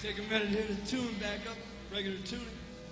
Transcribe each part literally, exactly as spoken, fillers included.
Take a minute here to tune back up, regular tuning.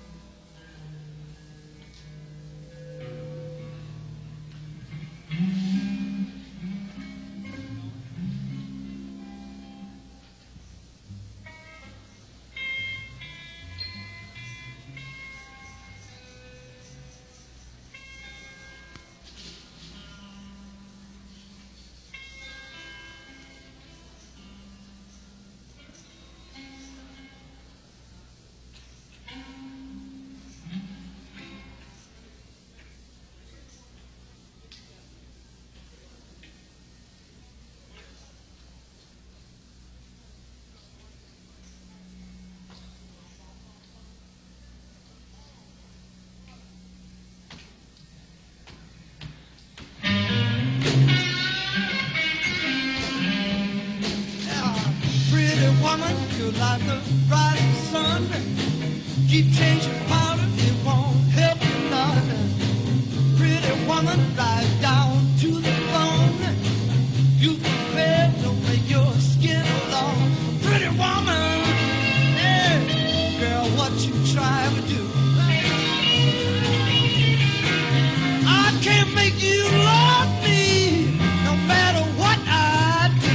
Woman, you're like the rising sun. Keep changing powder, it won't help you none. Pretty woman, right down to the bone. You can wear, don't make your skin alone. Pretty woman, yeah, girl, what you try to do? I can't make you love me, no matter what I do.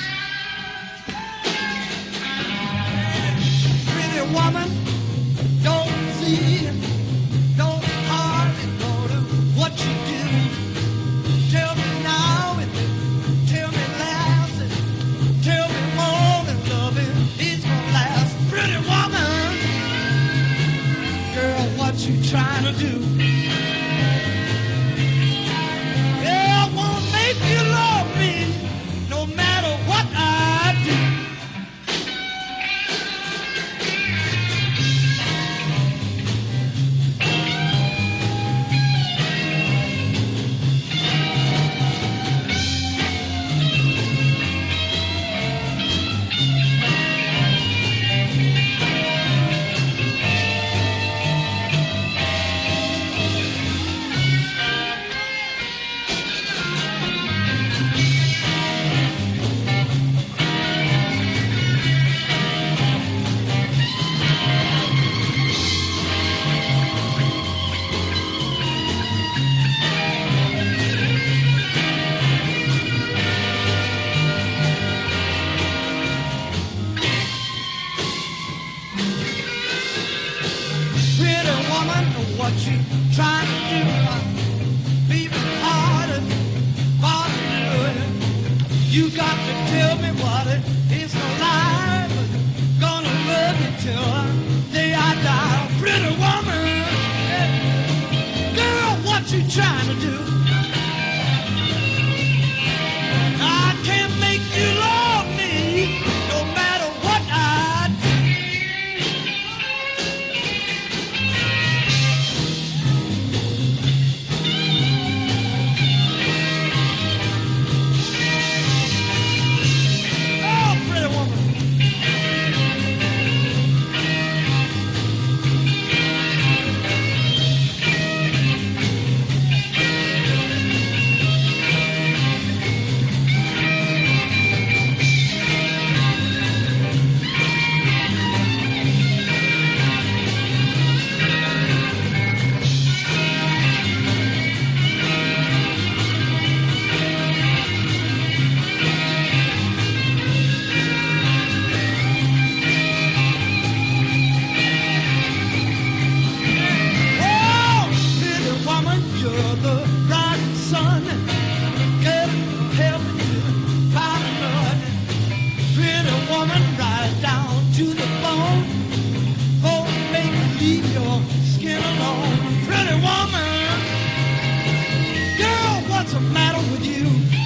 Woman, don't see, don't hardly know what you do. Tell me now and then, tell me last, and tell me more than loving is gonna last. Pretty woman, girl, what you trying to do? Yeah, I wanna make you love me, no matter what I do. What you trying to do? Be harder, harder. You got to tell me what it is no lie. Gonna love you till the day I die. Pretty woman, yeah. Girl, what you trying to do? I can't make you love me, no matter what I do. What's the matter with you?